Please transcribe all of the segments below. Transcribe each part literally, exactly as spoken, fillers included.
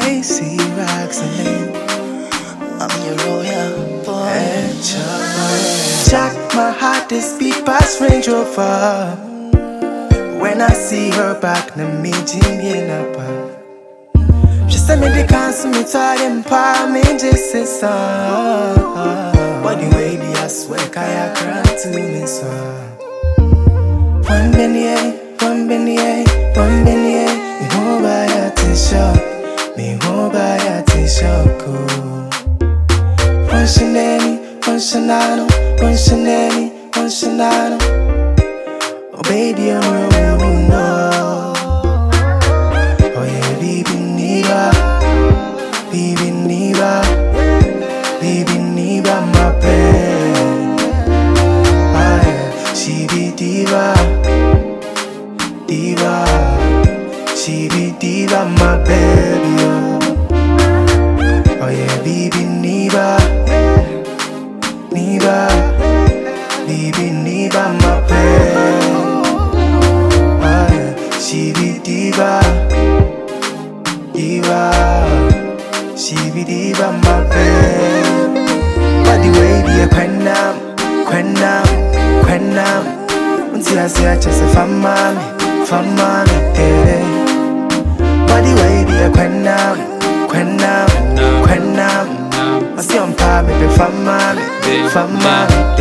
Casey Roxanne. I'm your royal boy. And Chuck, Jack, my heart is beat past Range Rover. When I see her back, na me Jimmy Napa. She said me the cancel me to them pa me just say so. But the way the I swear kaya grant to me so. One benny, one benny, one benny. Me ho buy a t-shirt, me ho buy a t-shirt. One Chanel, one Chanel, one Chanel, one Chanel. Oh baby, you know, oh yeah, baby, Niba, baby, Niba, baby, Niba, my babe. Ah yeah, she be diva, diva, she be diva, my baby. Oh yeah, baby, Niba, Niba, baby, Niba, my babe. She be diva, diva. She be diva, my babe. But the way the quenam, quenam, quenam. Until I say I just a fan mommy, fan mommy, eh. But the way the quenam, quenam, quenam. I see on pa me be fan mommy, fan mommy,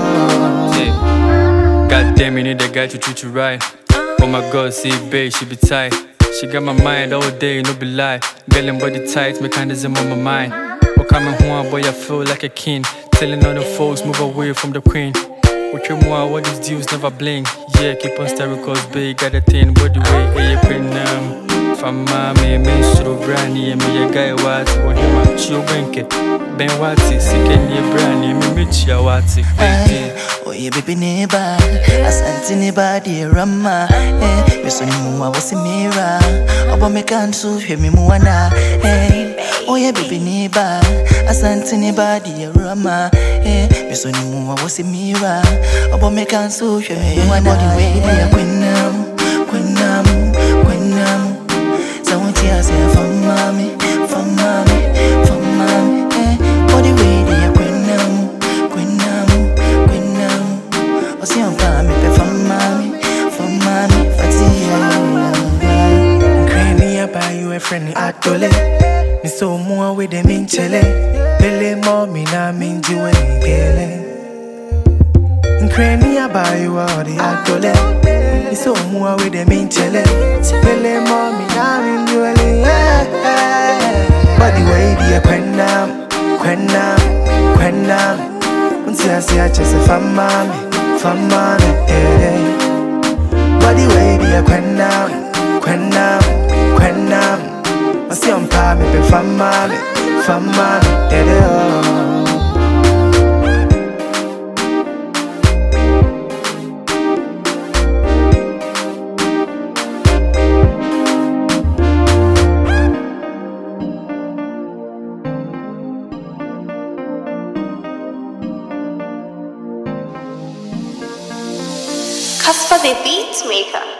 eh. God damn, you need a guy to treat you right. Oh my God, see babe, she be tight. She got my mind all day, no be lie. Girl and body tight, mechanism on my mind. Oh coming home, boy, I feel like a king. Telling all the folks, move away from the queen. What you want, what these deals never blink. Yeah, keep on staring cause babe, got a thing. Body way, hey, you pin um from mommy, me so brandy, me a guy what what you want, chill bank. Ben wati, sick and ye brandy, me meet ya wati. Oh yeah, baby neighbor, asante neighbor dear Rama. Eh, me so ni muwa wasi mira. Obo me kansu he me muwana. Eh, oh yeah, baby neighbor, asante neighbor dear Rama. Eh, me so ni muwa wasi mira. Obo me kansu he me muwana. Body way dear quenam, quenam, quenam. So what you say for mommy, for mommy, for mommy. Eh, body way dear quenam, quenam, quenam. I see on pa me be for mommy, for mommy, for tia. Granny, I buy you a friend at Dole. Me so more with them in Chile. Bele mommy na minji when you get it. Granny, I buy you all the at Dole. Me so more with them in Chile. Bele mommy na minji when you get it. But the way the quenam, quenam, quenam. Until I see I just a fan mommy, fan mommy, eh. But the way the quenam, quenam, quenam. I see on pa me be fan mommy, fan mommy, eh. Casper the Beatmaker.